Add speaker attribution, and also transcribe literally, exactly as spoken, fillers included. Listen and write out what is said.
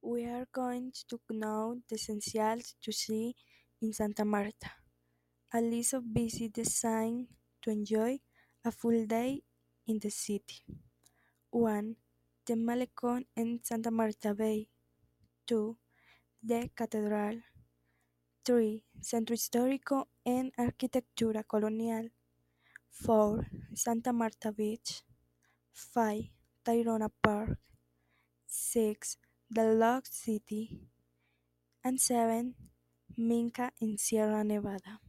Speaker 1: We are going to know the essentials to see in Santa Marta. A list of visits designed to enjoy a full day in the city. one. The Malecón in Santa Marta Bay. two. The Catedral. three. Centro Histórico en Arquitectura Colonial. four. Santa Marta Beach. five. Tayrona Park. six. The Lost City. And seven. Minca in Sierra Nevada.